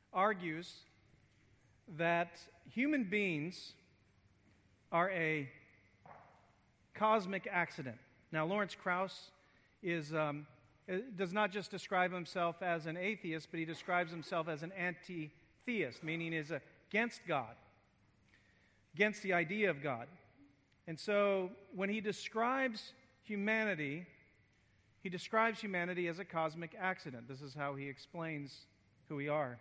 argues that human beings are a cosmic accident. Now, Lawrence Krauss does not just describe himself as an atheist, but he describes himself as an anti-theist, meaning is against God, against the idea of God. And so when he describes humanity as a cosmic accident. This is how he explains who we are.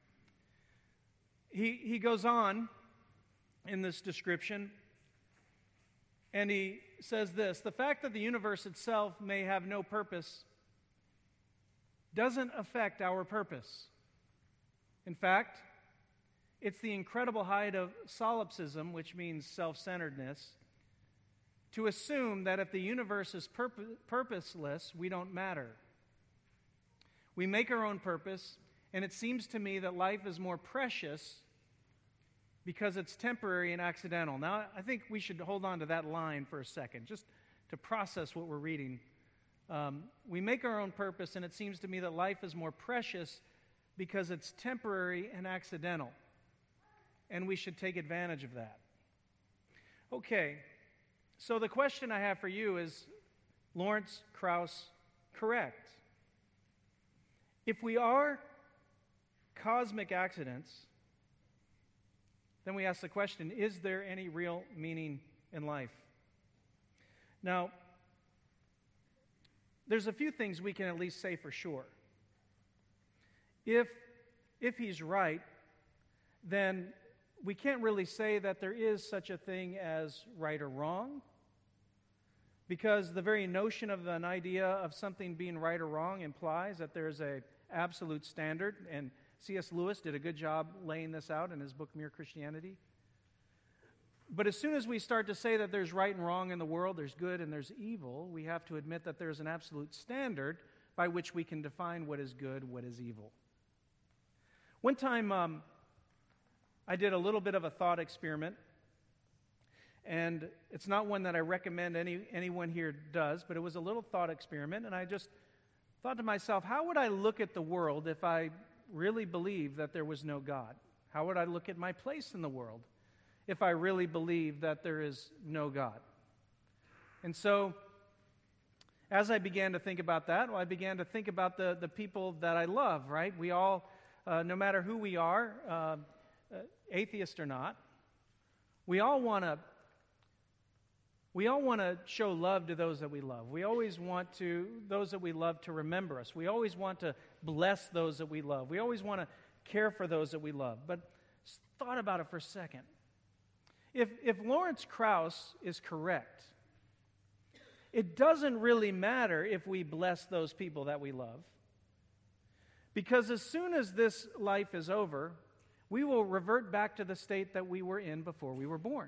He goes on in this description, and he says this: the fact that the universe itself may have no purpose doesn't affect our purpose. In fact, it's the incredible height of solipsism, which means self-centeredness, to assume that if the universe is purposeless, we don't matter. We make our own purpose, and it seems to me that life is more precious because it's temporary and accidental. Now, I think we should hold on to that line for a second, just to process what we're reading. We make our own purpose, and it seems to me that life is more precious because it's temporary and accidental, and we should take advantage of that. Okay, so the question I have for you is, Lawrence Krauss correct? If we are cosmic accidents, then we ask the question, is there any real meaning in life? Now, there's a few things we can at least say for sure. If he's right, then we can't really say that there is such a thing as right or wrong, because the very notion of an idea of something being right or wrong implies that there's an absolute standard, and C.S. Lewis did a good job laying this out in his book, Mere Christianity. But as soon as we start to say that there's right and wrong in the world, there's good and there's evil, we have to admit that there's an absolute standard by which we can define what is good, what is evil. One time, I did a little bit of a thought experiment, and it's not one that I recommend anyone here does, but it was a little thought experiment, and I just thought to myself, how would I look at the world if I really believed that there was no God? How would I look at my place in the world if I really believed that there is no God? And so, as I began to think about that, I began to think about the people that I love, right? We all, no matter who we are, atheist or not, we all want to show love to those that we love. We always want those that we love to remember us. We always want to bless those that we love. We always want to care for those that we love. But thought about it for a second. If Lawrence Krauss is correct, it doesn't really matter if we bless those people that we love, because as soon as this life is over, we will revert back to the state that we were in before we were born,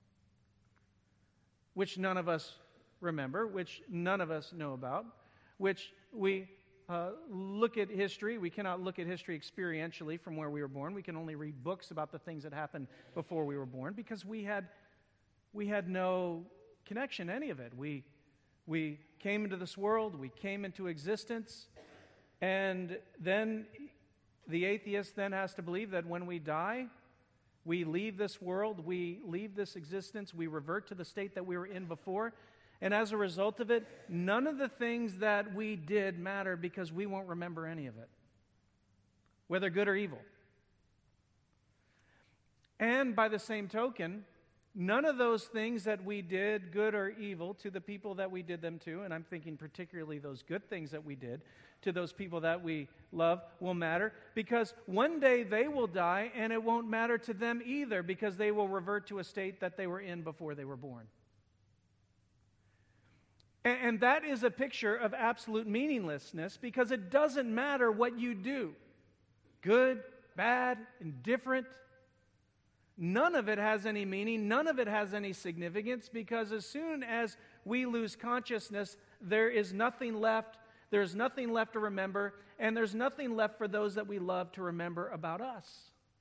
which none of us remember, which none of us know about, which we look at history. We cannot look at history experientially from where we were born. We can only read books about the things that happened before we were born, because we had no connection to any of it. We came into this world, we came into existence, and then the atheist then has to believe that when we die, we leave this world, we leave this existence, we revert to the state that we were in before. And as a result of it, none of the things that we did matter, because we won't remember any of it, whether good or evil. And by the same token, none of those things that we did, good or evil, to the people that we did them to, and I'm thinking particularly those good things that we did to those people that we love, will matter, because one day they will die, and it won't matter to them either, because they will revert to a state that they were in before they were born. And that is a picture of absolute meaninglessness, because it doesn't matter what you do, good, bad, indifferent. None of it has any meaning. None of it has any significance, because as soon as we lose consciousness, there is nothing left. There's nothing left to remember, and there's nothing left for those that we love to remember about us.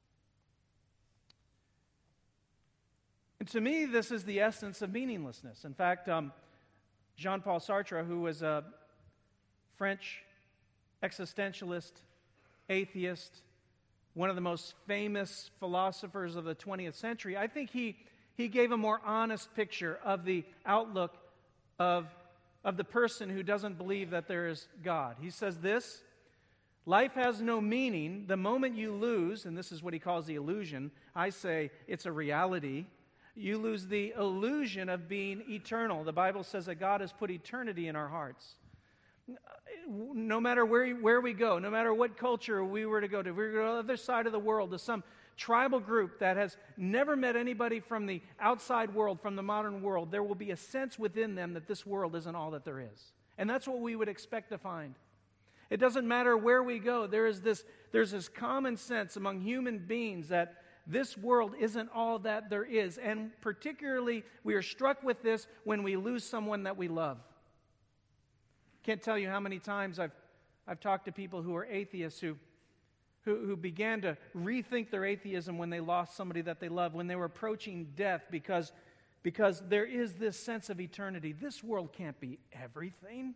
And to me, this is the essence of meaninglessness. In fact, Jean-Paul Sartre, who was a French existentialist, atheist, one of the most famous philosophers of the 20th century, I think he gave a more honest picture of the outlook of the person who doesn't believe that there is God. He says this: life has no meaning the moment you lose, and this is what he calls the illusion. I say it's a reality. You lose the illusion of being eternal. The Bible says that God has put eternity in our hearts. No matter where we go, no matter what culture we were to go to, if we were to go to the other side of the world, to some tribal group that has never met anybody from the outside world, from the modern world, there will be a sense within them that this world isn't all that there is. And that's what we would expect to find. It doesn't matter where we go. There's this common sense among human beings that this world isn't all that there is. And particularly, we are struck with this when we lose someone that we love. Can't tell you how many times I've talked to people who are atheists who began to rethink their atheism when they lost somebody that they love, when they were approaching death, because there is this sense of eternity. This world can't be everything.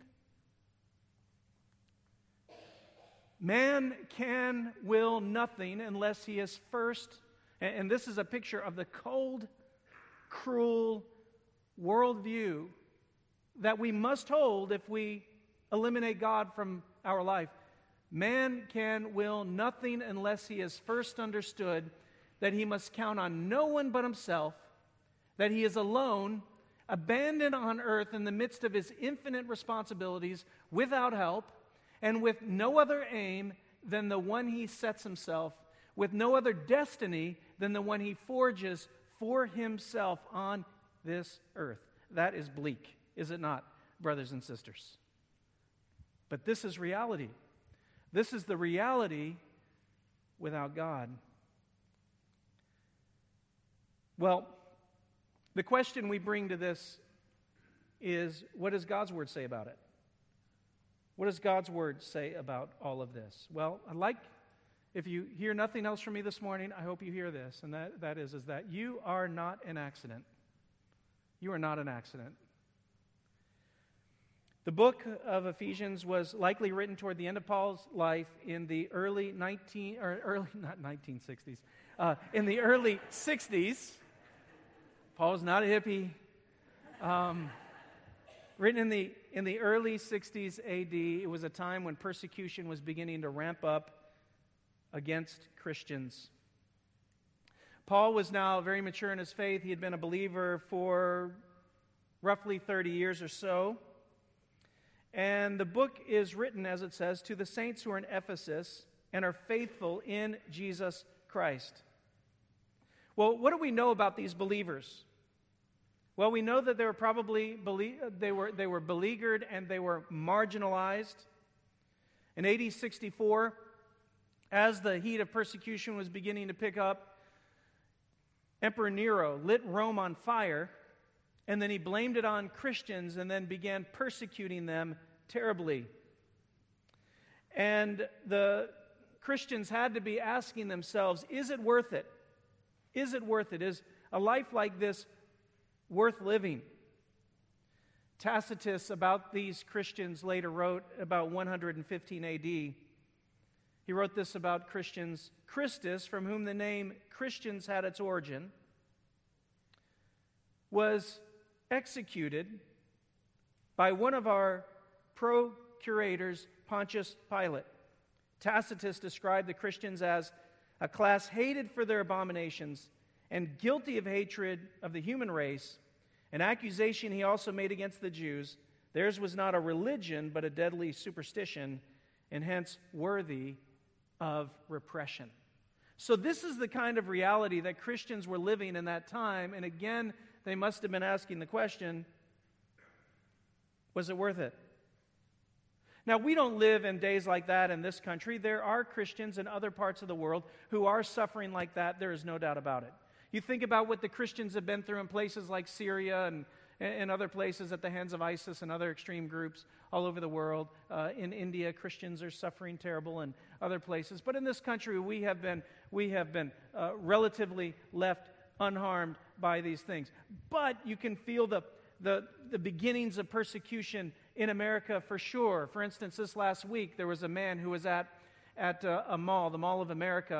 Man will nothing unless he is first. And this is a picture of the cold, cruel worldview that we must hold if we eliminate God from our life. Man will nothing unless he has first understood that he must count on no one but himself, that he is alone, abandoned on earth in the midst of his infinite responsibilities, without help, and with no other aim than the one he sets himself, with no other destiny than the one he forges for himself on this earth. That is bleak, is it not, brothers and sisters? But this is reality. This is the reality without God. Well, the question we bring to this is, what does God's Word say about it? What does God's Word say about all of this? Well, if you hear nothing else from me this morning, I hope you hear this, and that is that you are not an accident. You are not an accident. The book of Ephesians was likely written toward the end of Paul's life in the early in the early 60s. Paul's not a hippie. Written in the early 60s AD, it was a time when persecution was beginning to ramp up against Christians. Paul was now very mature in his faith. He had been a believer for roughly 30 years or so. And the book is written, as it says, to the saints who are in Ephesus and are faithful in Jesus Christ. Well, what do we know about these believers? Well, we know that they were probably they were beleaguered and they were marginalized. In AD 64, as the heat of persecution was beginning to pick up, Emperor Nero lit Rome on fire, and then he blamed it on Christians and then began persecuting them terribly. And the Christians had to be asking themselves, is it worth it? Is it worth it? Is a life like this worth living? Tacitus, about these Christians, later wrote about 115 AD. He wrote this about Christians. Christus, from whom the name Christians had its origin, was executed by one of our procurators, Pontius Pilate. Tacitus described the Christians as a class hated for their abominations and guilty of hatred of the human race, an accusation he also made against the Jews. Theirs was not a religion, but a deadly superstition, and hence worthy of repression. So this is the kind of reality that Christians were living in that time, and again, they must have been asking the question, was it worth it? Now, we don't live in days like that in this country. There are Christians in other parts of the world who are suffering like that. There is no doubt about it. You think about what the Christians have been through in places like Syria and other places at the hands of ISIS and other extreme groups all over the world. In India, Christians are suffering terrible, and other places. But in this country, we have been relatively left unharmed by these things. But you can feel the beginnings of persecution in America for sure. For instance, this last week, there was a man who was at a mall, the Mall of America,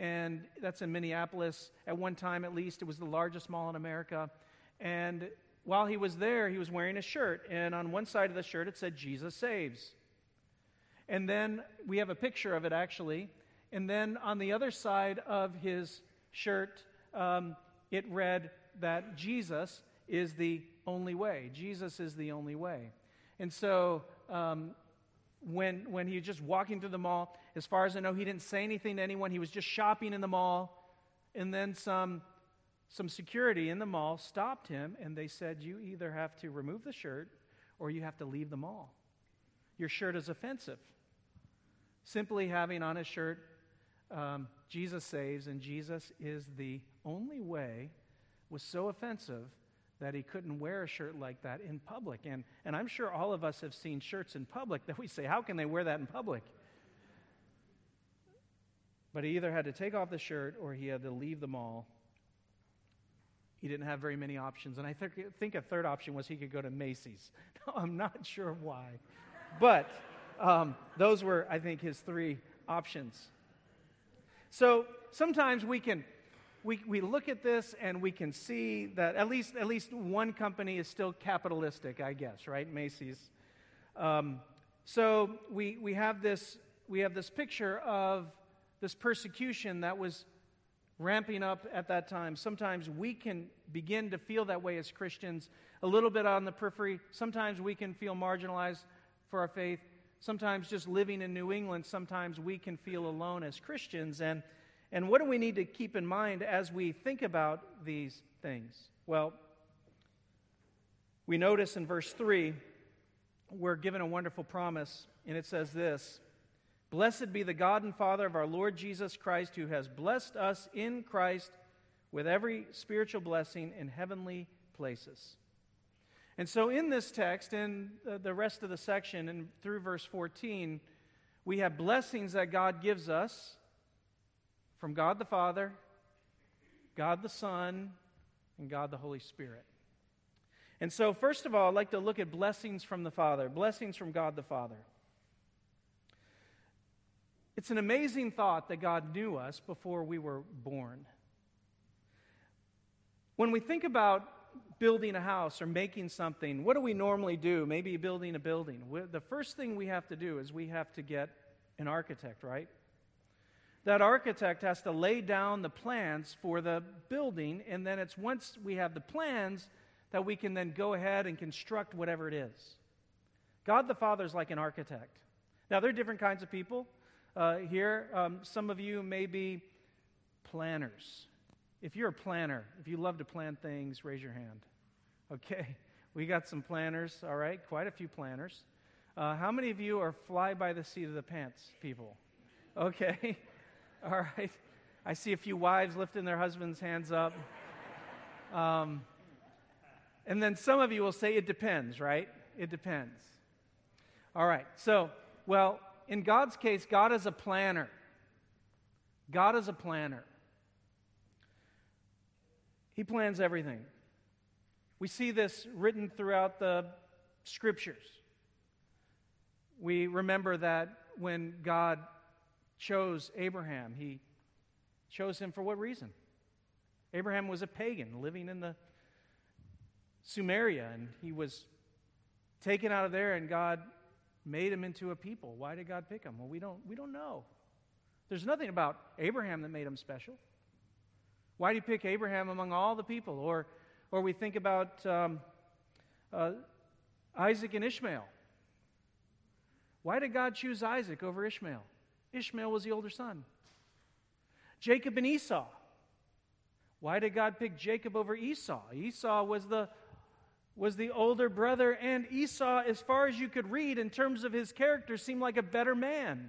and that's in Minneapolis. At one time, at least, it was the largest mall in America. And while he was there, he was wearing a shirt, and on one side of the shirt it said, "Jesus saves." And then we have a picture of it, actually. And then on the other side of his shirt, it read that Jesus is the only way. Jesus is the only way. And so when he was just walking through the mall, as far as I know, he didn't say anything to anyone. He was just shopping in the mall. And then some security in the mall stopped him, and they said, "You either have to remove the shirt or you have to leave the mall. Your shirt is offensive." Simply having on his shirt, "Jesus saves," and "Jesus is the only way," was so offensive that he couldn't wear a shirt like that in public. And I'm sure all of us have seen shirts in public that we say, how can they wear that in public? But he either had to take off the shirt or he had to leave the mall. He didn't have very many options. And I think a third option was he could go to Macy's. No, I'm not sure why. But those were, I think, his three options. So sometimes we look at this and we can see that at least one company is still capitalistic, I guess, right? Macy's. So we have this picture of this persecution that was ramping up at that time. Sometimes we can begin to feel that way as Christians, a little bit on the periphery. Sometimes we can feel marginalized for our faith. Sometimes just living in New England, sometimes we can feel alone as Christians. And what do we need to keep in mind as we think about these things? Well, we notice in verse 3, we're given a wonderful promise, and it says this: "Blessed be the God and Father of our Lord Jesus Christ, who has blessed us in Christ with every spiritual blessing in heavenly places." And so in this text, in the rest of the section, and through verse 14, we have blessings that God gives us from God the Father, God the Son, and God the Holy Spirit. And so first of all, I'd like to look at blessings from the Father, blessings from God the Father. It's an amazing thought that God knew us before we were born. When we think about building a house or making something, what do we normally do? Maybe building a building. The first thing we have to do is we have to get an architect, right? That architect has to lay down the plans for the building, and then it's once we have the plans that we can then go ahead and construct whatever it is. God the Father is like an architect. Now, there are different kinds of people here. Some of you may be planners. If you're a planner, if you love to plan things, raise your hand. Okay, we got some planners, all right, quite a few planners. How many of you are fly by the seat of the pants people? Okay, all right. I see a few wives lifting their husbands' hands up. And then some of you will say, it depends, right? It depends. All right, so, well, in God's case, God is a planner. God is a planner. He plans everything. We see this written throughout the Scriptures. We remember that when God chose Abraham, He chose him for what reason? Abraham was a pagan living in the Sumeria, and he was taken out of there, and God made him into a people. Why did God pick him? Well, we don't know. There's nothing about Abraham that made him special. Why did He pick Abraham among all the people? Or we think about Isaac and Ishmael. Why did God choose Isaac over Ishmael? Ishmael was the older son. Jacob and Esau. Why did God pick Jacob over Esau? Esau was the older brother, and Esau, as far as you could read in terms of his character, seemed like a better man.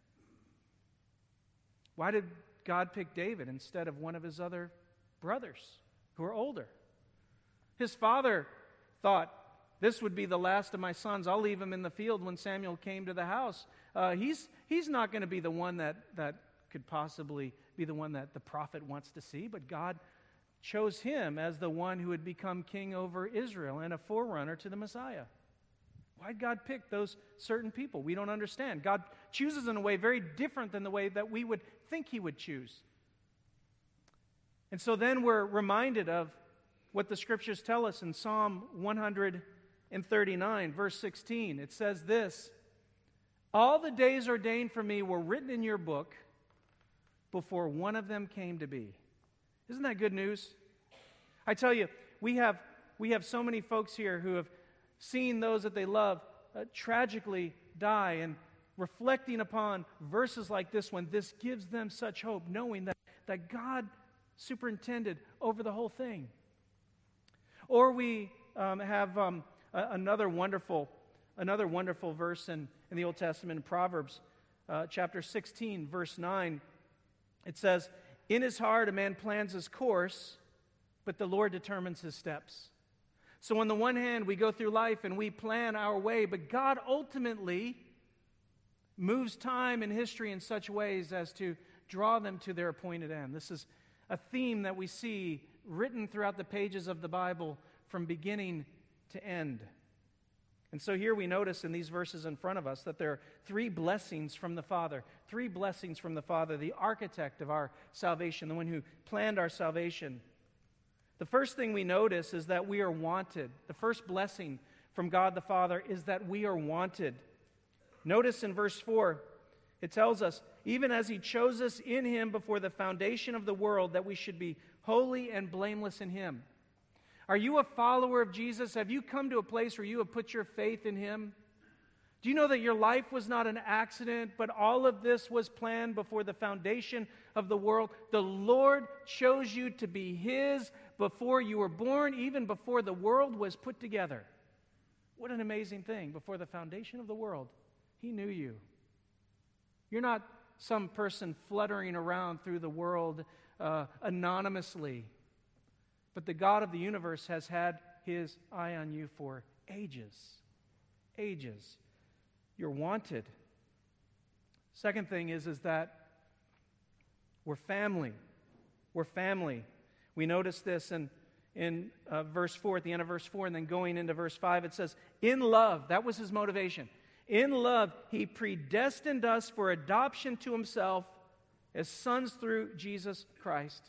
Why did God picked David instead of one of his other brothers who are older? His father thought, this would be the last of my sons. I'll leave him in the field when Samuel came to the house. He's not going to be the one that could possibly be the one that the prophet wants to see, but God chose him as the one who would become king over Israel and a forerunner to the Messiah. Why'd God pick those certain people? We don't understand. God chooses in a way very different than the way that we would think He would choose. And so then we're reminded of what the Scriptures tell us in Psalm 139, verse 16. It says this, "All the days ordained for me were written in your book before one of them came to be." Isn't that good news? I tell you, we have so many folks here who have seen those that they love tragically die, and reflecting upon verses like this one, this gives them such hope, knowing that God superintended over the whole thing. Or we have another wonderful verse in the Old Testament, in Proverbs chapter 16, verse 9. It says, "In his heart a man plans his course, but the Lord determines his steps." So on the one hand, we go through life and we plan our way, but God ultimately moves time and history in such ways as to draw them to their appointed end. This is a theme that we see written throughout the pages of the Bible from beginning to end. And so here we notice in these verses in front of us that there are three blessings from the Father. Three blessings from the Father, the architect of our salvation, the one who planned our salvation. The first thing we notice is that we are wanted. The first blessing from God the Father is that we are wanted. Notice in verse 4, it tells us, "Even as He chose us in Him before the foundation of the world, that we should be holy and blameless in Him." Are you a follower of Jesus? Have you come to a place where you have put your faith in Him? Do you know that your life was not an accident, but all of this was planned before the foundation of the world? The Lord chose you to be His before you were born, even before the world was put together. What an amazing thing. Before the foundation of the world, He knew you. You're not some person fluttering around through the world anonymously, but the God of the universe has had His eye on you for ages. Ages. You're wanted. Second thing is that we're family. We're family. We notice this in verse 4, at the end of verse 4, and then going into verse 5, it says, "In love," that was His motivation. "In love, He predestined us for adoption to Himself as sons through Jesus Christ."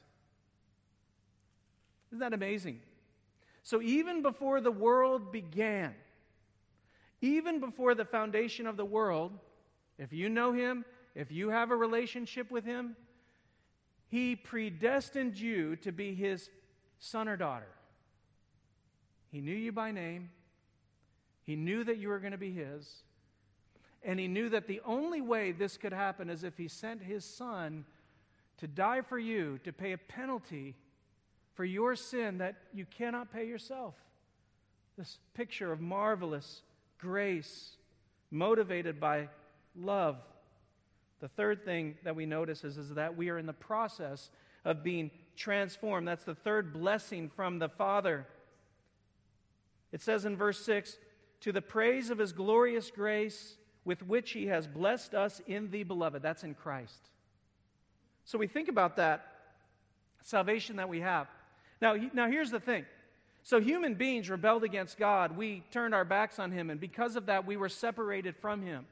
Isn't that amazing? So even before the world began, even before the foundation of the world, if you know Him, if you have a relationship with Him, He predestined you to be His son or daughter. He knew you by name. He knew that you were going to be His. And He knew that the only way this could happen is if He sent His Son to die for you, to pay a penalty for your sin that you cannot pay yourself. This picture of marvelous grace motivated by love. The third thing that we notice is that we are in the process of being transformed. That's the third blessing from the Father. It says in verse 6, "To the praise of His glorious grace with which He has blessed us in the Beloved." That's in Christ. So we think about that salvation that we have. Now here's the thing. So human beings rebelled against God. We turned our backs on Him, and because of that, we were separated from Him.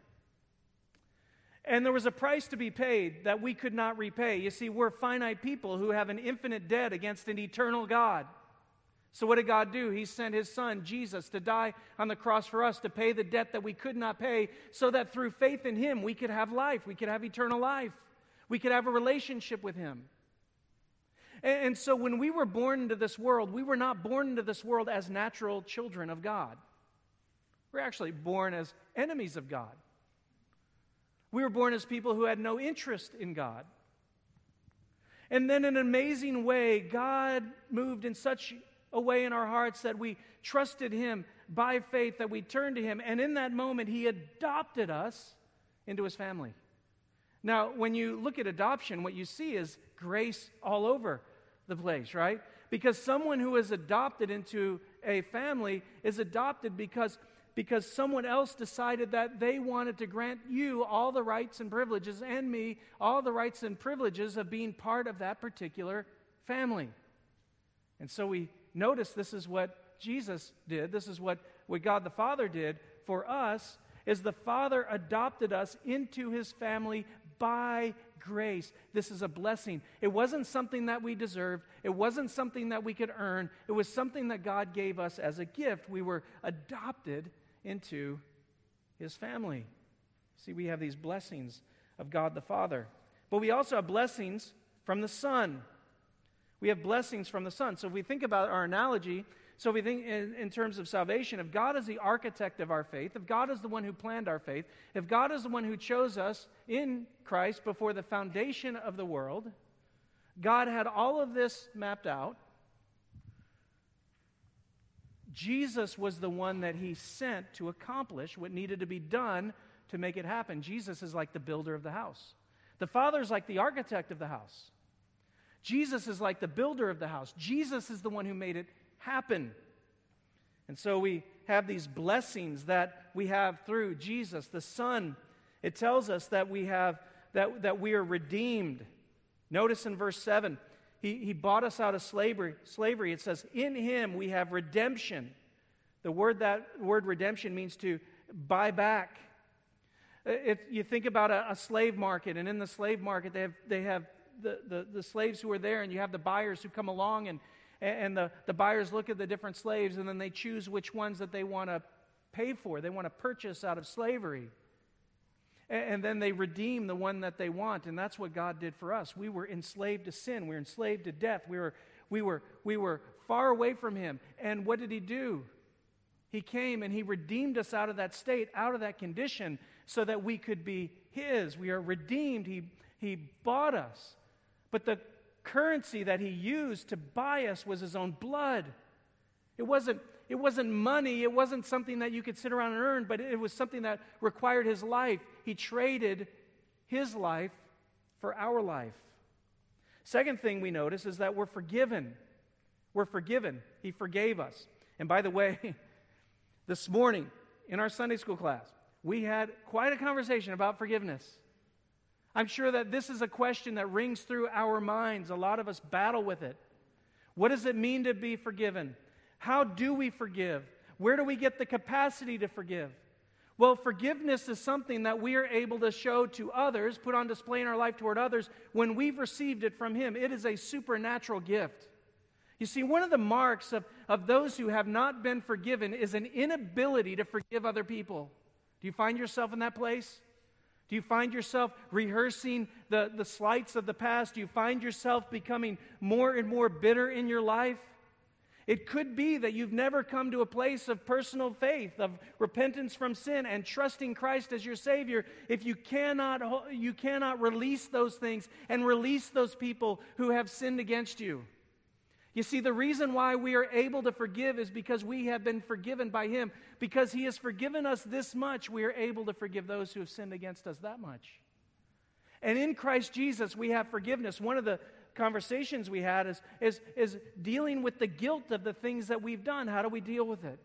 And there was a price to be paid that we could not repay. You see, we're finite people who have an infinite debt against an eternal God. So what did God do? He sent His Son, Jesus, to die on the cross for us, to pay the debt that we could not pay, so that through faith in Him, we could have life. We could have eternal life. We could have a relationship with Him. And so when we were born into this world, we were not born into this world as natural children of God. We're actually born as enemies of God. We were born as people who had no interest in God. And then in an amazing way, God moved in such a way in our hearts that we trusted Him by faith, that we turned to Him. And in that moment, He adopted us into His family. Now, when you look at adoption, what you see is grace all over the place, right? Because someone who is adopted into a family is adopted because someone else decided that they wanted to grant you all the rights and privileges, and me all the rights and privileges of being part of that particular family. And so we notice this is what Jesus did. This is what God the Father did for us, is the Father adopted us into His family by grace. This is a blessing. It wasn't something that we deserved. It wasn't something that we could earn. It was something that God gave us as a gift. We were adopted into His family. See, we have these blessings of God the Father. But we also have blessings from the Son. We have blessings from the Son. So if we think about our analogy, so if we think in terms of salvation, if God is the architect of our faith, if God is the one who planned our faith, if God is the one who chose us in Christ before the foundation of the world, God had all of this mapped out. Jesus was the one that He sent to accomplish what needed to be done to make it happen. Jesus is like the builder of the house. The Father is like the architect of the house. Jesus is like the builder of the house. Jesus is the one who made it happen. And so we have these blessings that we have through Jesus, the Son. It tells us that we have that we are redeemed. Notice in verse 7, he bought us out of slavery. It says, in Him we have redemption. The word redemption means to buy back. You think about a slave market, and in the slave market they have the slaves who are there, and you have the buyers who come along, and the buyers look at the different slaves, and then they choose which ones that they want to pay for. They want to purchase out of slavery. And then they redeem the one that they want, and that's what God did for us. We were enslaved to sin. We were enslaved to death. We were far away from Him. And what did He do? He came and He redeemed us out of that state, out of that condition, so that we could be His. We are redeemed. He bought us. But the currency that He used to buy us was His own blood. It wasn't money. It wasn't something that you could sit around and earn, but it was something that required His life. He traded His life for our life. Second thing we notice is that we're forgiven. We're forgiven. He forgave us. And by the way, this morning in our Sunday school class, we had quite a conversation about forgiveness. I'm sure that this is a question that rings through our minds. A lot of us battle with it. What does it mean to be forgiven? How do we forgive? Where do we get the capacity to forgive? Well, forgiveness is something that we are able to show to others, put on display in our life toward others, when we've received it from Him. It is a supernatural gift. You see, one of the marks of those who have not been forgiven is an inability to forgive other people. Do you find yourself in that place? Do you find yourself rehearsing the slights of the past? Do you find yourself becoming more and more bitter in your life? It could be that you've never come to a place of personal faith, of repentance from sin and trusting Christ as your Savior, if you cannot release those things and release those people who have sinned against you. You see, the reason why we are able to forgive is because we have been forgiven by Him. Because He has forgiven us this much, we are able to forgive those who have sinned against us that much. And in Christ Jesus, we have forgiveness. One of the conversations we had is dealing with the guilt of the things that we've done. How do we deal with it?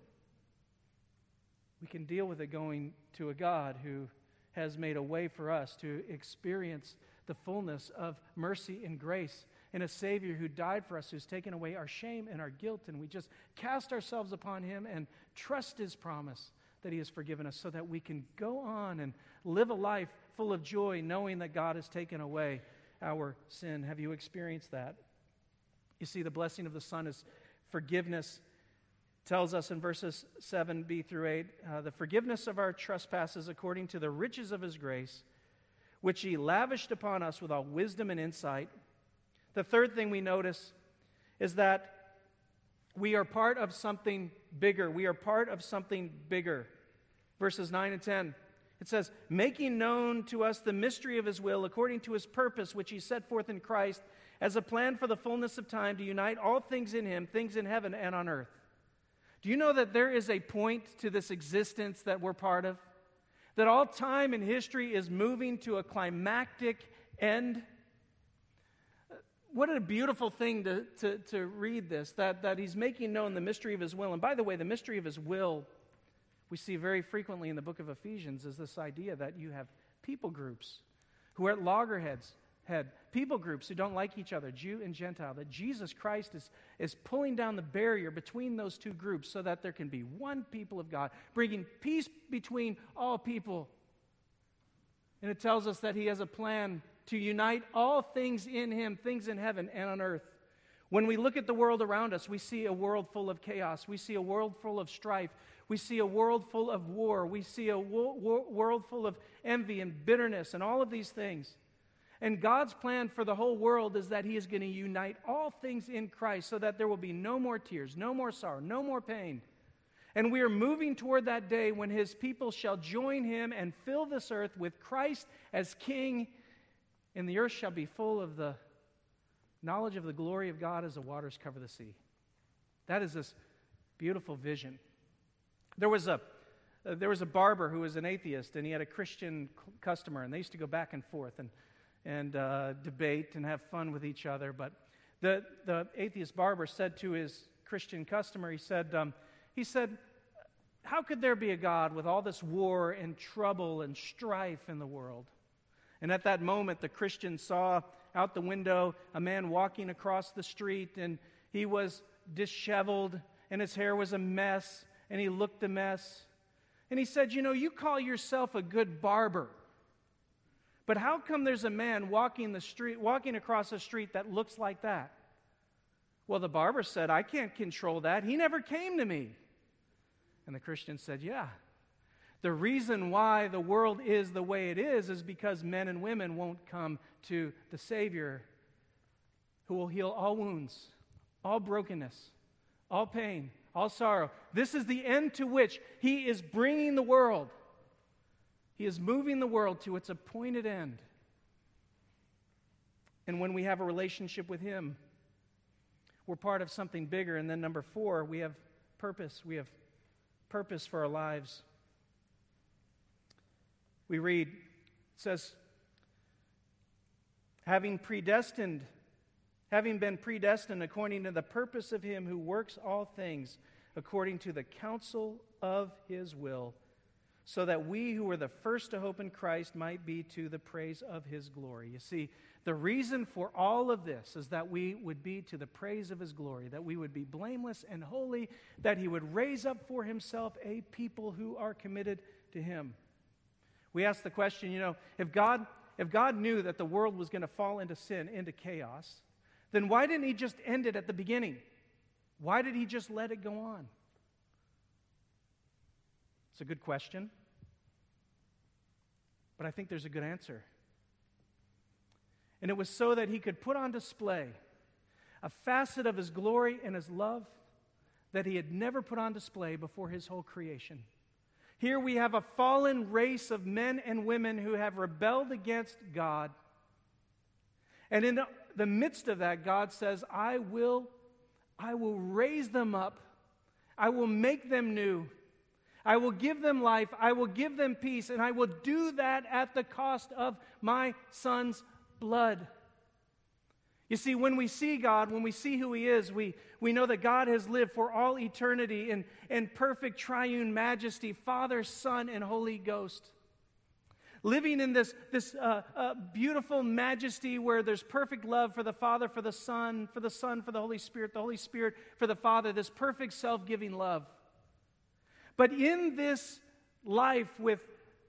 We can deal with it going to a God who has made a way for us to experience the fullness of mercy and grace, and a Savior who died for us, who's taken away our shame and our guilt, and we just cast ourselves upon Him and trust His promise that He has forgiven us so that we can go on and live a life full of joy, knowing that God has taken away our sin. Have you experienced that? You see, the blessing of the Son is forgiveness. It tells us in verses 7b through 8, the forgiveness of our trespasses according to the riches of His grace, which He lavished upon us with all wisdom and insight. The third thing we notice is that we are part of something bigger. We are part of something bigger. Verses 9 and 10. It says, making known to us the mystery of His will according to His purpose, which He set forth in Christ as a plan for the fullness of time to unite all things in Him, things in heaven and on earth. Do you know that there is a point to this existence that we're part of? That all time in history is moving to a climactic end? What a beautiful thing to read this, that He's making known the mystery of His will. And by the way, the mystery of His will we see very frequently in the book of Ephesians is this idea that you have people groups who are at loggerheads, people groups who don't like each other, Jew and Gentile, that Jesus Christ is pulling down the barrier between those two groups so that there can be one people of God, bringing peace between all people. And it tells us that He has a plan to unite all things in him, things in heaven and on earth. When we look at the world around us, we see a world full of chaos. We see a world full of strife. We see a world full of war. We see a world full of envy and bitterness and all of these things. And God's plan for the whole world is that he is going to unite all things in Christ so that there will be no more tears, no more sorrow, no more pain. And we are moving toward that day when his people shall join him and fill this earth with Christ as king, and the earth shall be full of the knowledge of the glory of God as the waters cover the sea. That is this beautiful vision. There was a barber who was an atheist, and he had a Christian customer, and they used to go back and forth and debate and have fun with each other. But the atheist barber said to his Christian customer, he said, how could there be a God with all this war and trouble and strife in the world? And at that moment, the Christian saw out the window a man walking across the street, and he was disheveled, and his hair was a mess, and he looked a mess. And he said, you call yourself a good barber, but how come there's a man walking across the street that looks like that? Well, the barber said, I can't control that. He never came to me. And the Christian said, yeah. The reason why the world is the way it is because men and women won't come to the Savior who will heal all wounds, all brokenness, all pain, all sorrow. This is the end to which he is bringing the world. He is moving the world to its appointed end. And when we have a relationship with him, we're part of something bigger. And then number 4, we have purpose. We have purpose for our lives. We read, it says, having been predestined according to the purpose of him who works all things according to the counsel of his will, so that we who were the first to hope in Christ might be to the praise of his glory. You see, the reason for all of this is that we would be to the praise of his glory, that we would be blameless and holy, that he would raise up for himself a people who are committed to him. We ask the question, if God knew that the world was going to fall into sin, into chaos, then why didn't he just end it at the beginning? Why did he just let it go on? It's a good question, but I think there's a good answer. And it was so that he could put on display a facet of his glory and his love that he had never put on display before his whole creation. Here we have a fallen race of men and women who have rebelled against God. And in the midst of that, God says, I will raise them up. I will make them new. I will give them life. I will give them peace. And I will do that at the cost of my Son's blood. You see, when we see God, when we see who he is, we know that God has lived for all eternity in perfect triune majesty, Father, Son, and Holy Ghost. Living in this beautiful majesty where there's perfect love for the Father, for the Son, for the Holy Spirit for the Father, this perfect self-giving love. But in this life with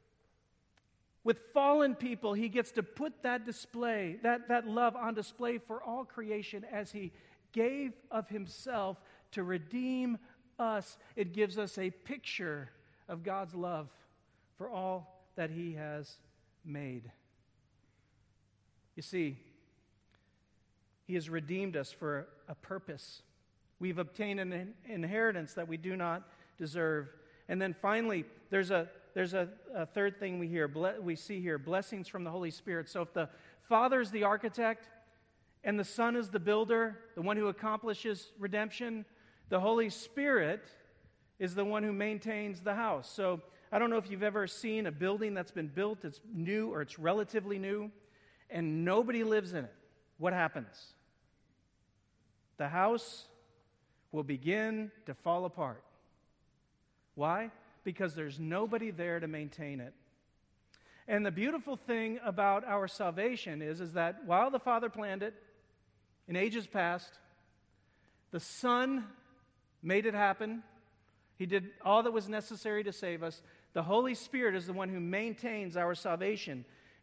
fallen people, he gets to put that display, that love on display for all creation as he gave of himself to redeem us. It gives us a picture of God's love for all that he has made. You see, he has redeemed us for a purpose. We've obtained an inheritance that we do not deserve. And then finally, there's a third thing we see here, blessings from the Holy Spirit. So if the Father is the architect and the Son is the builder, the one who accomplishes redemption, the Holy Spirit is the one who maintains the house. So I don't know if you've ever seen a building that's been built, it's new or it's relatively new, and nobody lives in it. What happens? The house will begin to fall apart. Why? Because there's nobody there to maintain it. And the beautiful thing about our salvation is that while the Father planned it in ages past, the Son made it happen. He did all that was necessary to save us. The Holy Spirit is the one who maintains our salvation.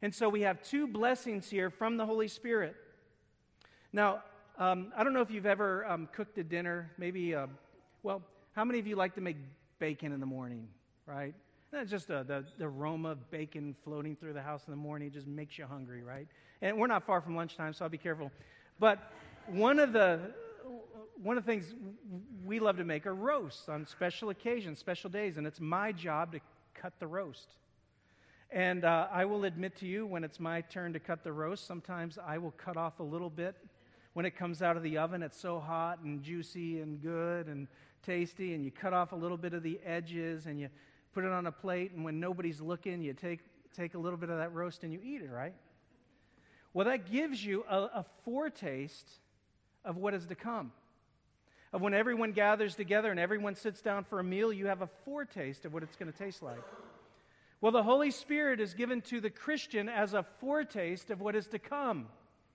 And so we have two blessings here from the Holy Spirit. Now, I don't know if you've ever cooked a dinner. Maybe, how many of you like to make bacon in the morning, right? That's just the aroma of bacon floating through the house in the morning just makes you hungry, right? And we're not far from lunchtime, so I'll be careful. But one of the things we love to make are roasts on special occasions, special days, and it's my job to cut the roast. And I will admit to you, when it's my turn to cut the roast, sometimes I will cut off a little bit. When it comes out of the oven, it's so hot and juicy and good and tasty, and you cut off a little bit of the edges, and you put it on a plate, and when nobody's looking, you take a little bit of that roast and you eat it, right? Well, that gives you a foretaste of what is to come. Of when everyone gathers together and everyone sits down for a meal, you have a foretaste of what it's going to taste like. Well, the Holy Spirit is given to the Christian as a foretaste of what is to come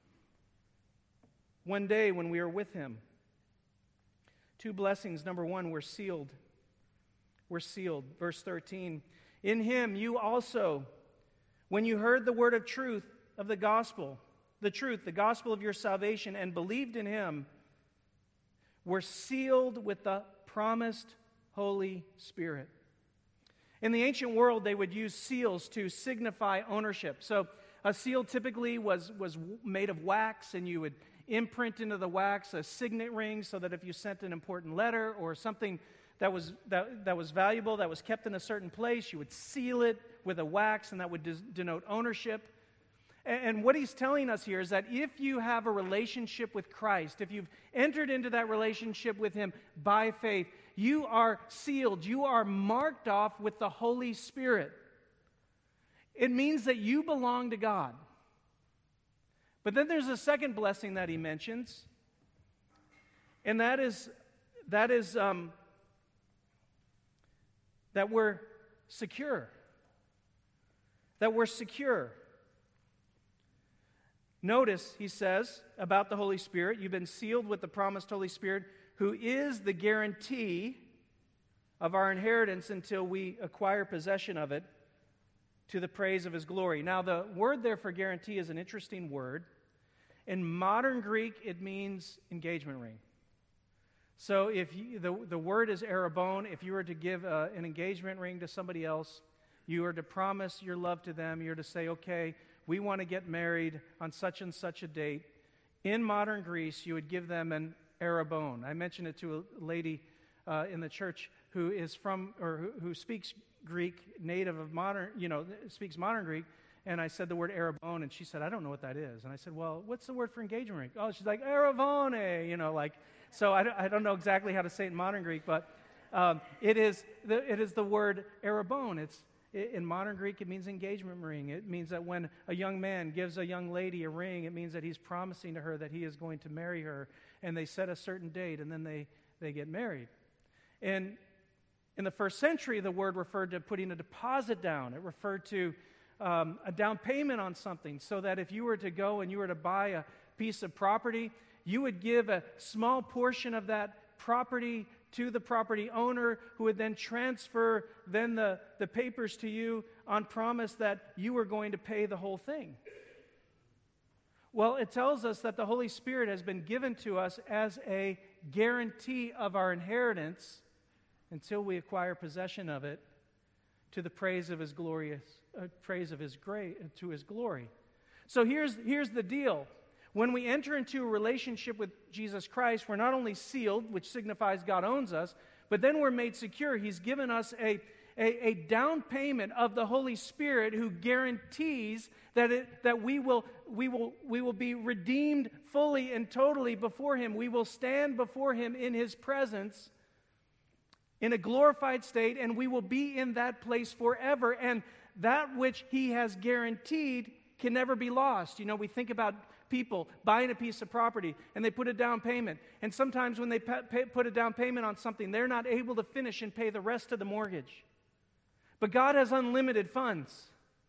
one day when we are with Him. Two blessings. Number one, we're sealed. We're sealed. Verse 13, in Him you also, when you heard the word of truth of the gospel, the gospel of your salvation, and believed in Him, were sealed with the promised Holy Spirit. In the ancient world, they would use seals to signify ownership. So a seal typically was made of wax, and you would imprint into the wax a signet ring so that if you sent an important letter or something that was valuable, that was kept in a certain place, you would seal it with a wax, and that would denote ownership. And what he's telling us here is that if you have a relationship with Christ, if you've entered into that relationship with Him by faith, you are sealed, you are marked off with the Holy Spirit. It means that you belong to God. But then there's a second blessing that he mentions, and that is that we're secure. That we're secure. Notice, he says about the Holy Spirit, you've been sealed with the promised Holy Spirit, who is the guarantee of our inheritance until we acquire possession of it to the praise of His glory. Now, the word there for guarantee is an interesting word. In modern Greek, it means engagement ring. So if the word is arabon, if you were to give an engagement ring to somebody else, you are to promise your love to them. You're to say, okay, we want to get married on such and such a date. In modern Greece, you would give them an arabon. I mentioned it to a lady in the church who is from, or who speaks Greek, native of modern, speaks modern Greek. And I said the word arabon, and she said, I don't know what that is. And I said, well, what's the word for engagement ring? Oh, she's like, aravone, so I don't know exactly how to say it in modern Greek, but it is the word arabon. In modern Greek, it means engagement ring. It means that when a young man gives a young lady a ring, it means that he's promising to her that he is going to marry her, and they set a certain date, and then they get married. And in the first century, the word referred to putting a deposit down. It referred to a down payment on something, so that if you were to go and you were to buy a piece of property, you would give a small portion of that property to the property owner, who would then transfer the papers to you on promise that you were going to pay the whole thing. Well, it tells us that the Holy Spirit has been given to us as a guarantee of our inheritance until we acquire possession of it to the praise of His glorious praise of His grace, to His glory. So here's the deal. When we enter into a relationship with Jesus Christ, we're not only sealed, which signifies God owns us, but then we're made secure. He's given us a down payment of the Holy Spirit, who guarantees that we will be redeemed fully and totally before Him. We will stand before Him in His presence in a glorified state, and we will be in that place forever. And that which He has guaranteed can never be lost. We think about people buying a piece of property, and they put a down payment. And sometimes when they put a down payment on something, they're not able to finish and pay the rest of the mortgage. But God has unlimited funds.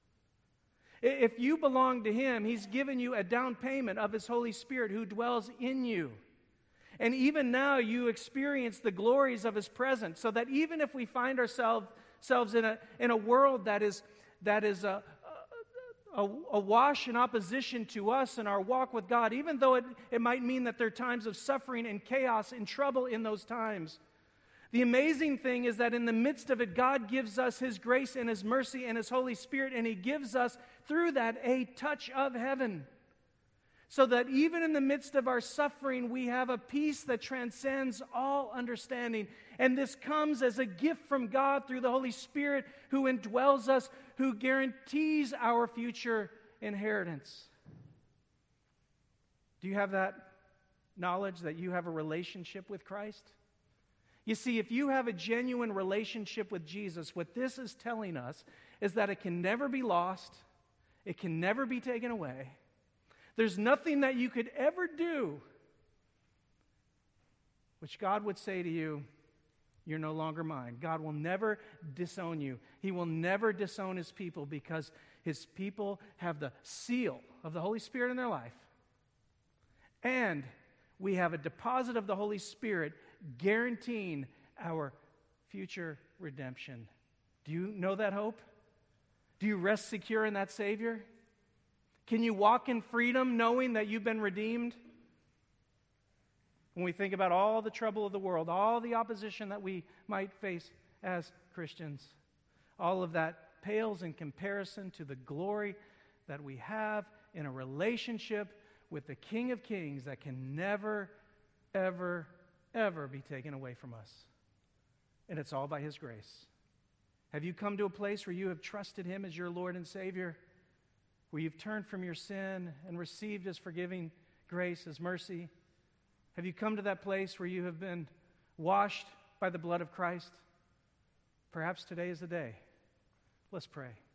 If you belong to Him, He's given you a down payment of His Holy Spirit, who dwells in you. And even now you experience the glories of His presence, so that even if we find ourselves in a world that is a wash in opposition to us in our walk with God, even though it might mean that there are times of suffering and chaos and trouble in those times. The amazing thing is that in the midst of it, God gives us His grace and His mercy and His Holy Spirit, and He gives us, through that, a touch of heaven. So that even in the midst of our suffering, we have a peace that transcends all understanding. And this comes as a gift from God through the Holy Spirit who indwells us, who guarantees our future inheritance. Do you have that knowledge that you have a relationship with Christ? You see, if you have a genuine relationship with Jesus, what this is telling us is that it can never be lost, it can never be taken away. There's nothing that you could ever do which God would say to you, you're no longer mine. God will never disown you. He will never disown His people because His people have the seal of the Holy Spirit in their life. And we have a deposit of the Holy Spirit guaranteeing our future redemption. Do you know that hope? Do you rest secure in that Savior? Can you walk in freedom knowing that you've been redeemed? When we think about all the trouble of the world, all the opposition that we might face as Christians, all of that pales in comparison to the glory that we have in a relationship with the King of Kings that can never, ever, ever be taken away from us. And it's all by His grace. Have you come to a place where you have trusted Him as your Lord and Savior? Where you've turned from your sin and received His forgiving grace, His mercy? Have you come to that place where you have been washed by the blood of Christ? Perhaps today is the day. Let's pray.